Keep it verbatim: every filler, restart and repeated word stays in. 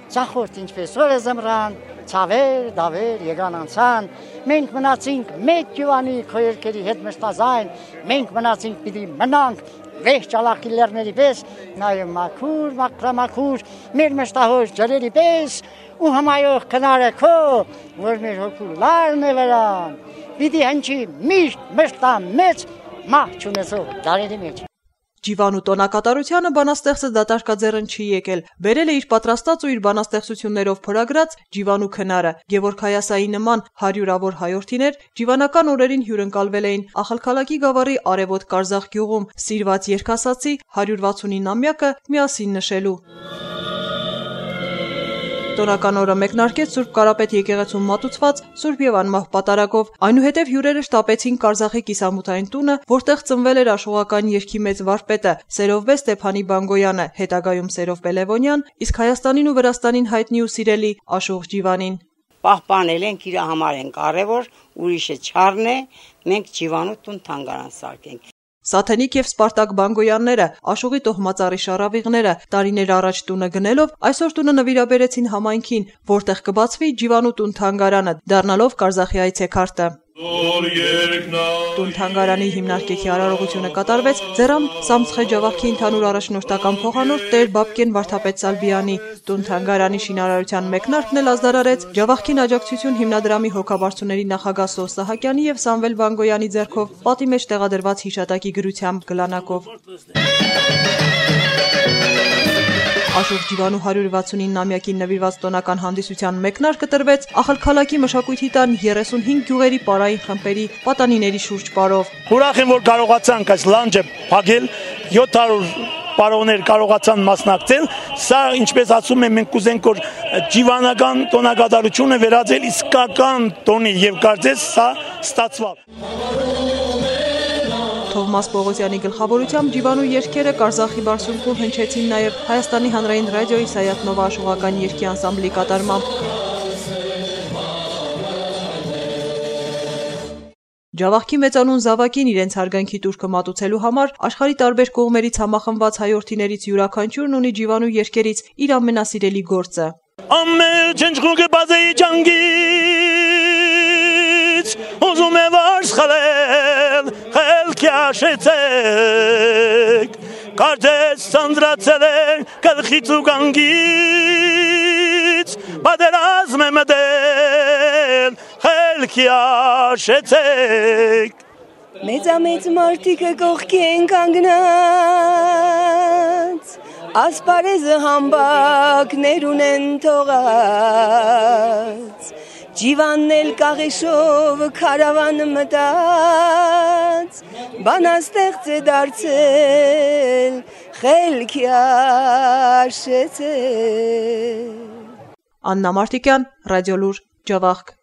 Ցախորդ ինչպես որ զմրան, ցավեր, դավեր եկան անցան, մենք մնացինք մեկ ջվանի քո երկերի հետ մշտազայն, մենք մնացինք պիտի մնանք վեհ ճալակիլերների պես, նաև մաքուր, մաքրամաքուր, մեր մշտահոր ջրերի պես, ու համայող քնարը քո, որ մեր հոգու լարն է վրան, պիտի հնչի միշտ մշտա մեծ մահ չունեցող դարերի մեջ։ Ջիվանու տոնակատարությանը բանաստեղծը դատարկաձեռն չի եկել, բերել է իր պատրաստած ու իր բանաստեղծություններով փորագրած Ջիվանու քնարը։ Գևորգ Հայասայի նման հարյուրավոր հայորդիներ ջիվանական օրերին հյուրընկալվել էին Ախալքալակի գավառի արևոտ Կարզախ գյուղում սիրված երգասացի հարյուր վաթսունինամյակը միասին նշելու։ Տոնական օրը մեկնարկեց Սուրբ Կարապետ եկեղեցում մատուցված Սուրբ եւ անմահ պատարագով, այնուհետև հյուրերը շտապեցին Կարզախի կիսամութային տունը, որտեղ ծնվել էր աշխուղական երգի մեծ վարպետը Սերովբե Ստեփանի Բանգոյանը, հետագայում Սերով Պելևոնյան, իսկ Հայաստանին ու Վրաստանին հայտնի ու սիրելի Աշուղ Ջիվանին։ Պահպանել ենք, իր համար են կարևոր, ուրիշը չառն է, մենք Ջիվանու տուն թանգարան սարքենք։ Սաթենիկ եւ Սպարտակ Բանգոյանները, Աշուղի տոհմածառի շարավիղները տարիներ առաջ տունը գնելով, այսօր տունը նվիրաբերեցին համայնքին, որտեղ կբացվի Ջիվանու տուն թանգարանը, դառնալով Կարզախի այցեքարտը։ Տուն թանգարանի հիմնարկեքի արարողությունը կատարվեց Ձեռամ Սամցխե Ջավախքի ընդհանուր առաջնորդական փոխանորդ Տեր Բաբկեն Վարդապետ Սալբյանի։ Տուն թանգարանի շինարարության մեկնարկն էլ ազդարարեց Ջավախքին աջակցություն հիմնադրամի հոգաբարձուների նախագահ Սոհ Սահակյանի եւ Սամվել Բանգոյանի ձեռքով պատի մեջ տեղադրված հիշատակի գրությամբ գլանակով։ Աշուղ Ջիվանու հարյուր վաթսունինամյակին նվիրված տոնական հանդիսության մեկնարկը տրվեց Ախալքալակի մշակույթի տան երեսունհինգ գյուղերի պարային խմբերի պատանիների շուրջ պարով։ Ուրախ եմ, որ կարողացանք այս լանջը փակել, յոթ հարյուր պարոներ կարողացան մասնակցել։ Սա, ինչպես ասում եմ, մենք կուզենք, որ ջիվանական տոնակատարությունը վերածել իսկական տոնի եւ կարծես սա ստացավ։ Թովմաս Պողոսյանի գլխավորությամբ Ջիվանու երգերը Կարզախի բարձունքում հնչեցին նաև Հայաստանի հանրային ռադիոյի Սայաթ Նովա աշխուղական երգի անսամբլի կատարմամբ։ Ջավախքի մեծանուն զավակին իրենց հարգանքի տուրքը մատուցելու համար աշխարհի տարբեր կողմերից համախմբված հայորդիներից յուրաքանչյուրն ունի Ջիվանու երգերից իր ամենասիրելի գործը։ Ամեր ջնջուկը բազեի ջանգից ուզում է վարս խլել խելքի աշեցեք կարծես ծանրացել է գլխից ու գանգից պատերազմ է մտել խելքի աշեցեք մեծամեծ մարդիկը կողքի են կանգնած ասպարեզը համբակներ ունեն թողած Ջիվանն էլ կաղեշով քարավան մտած բանաստեղծ է դարձել խելքի աշեցել Աննա Մարտիկյան, Ռադիոլուր, Ջավախք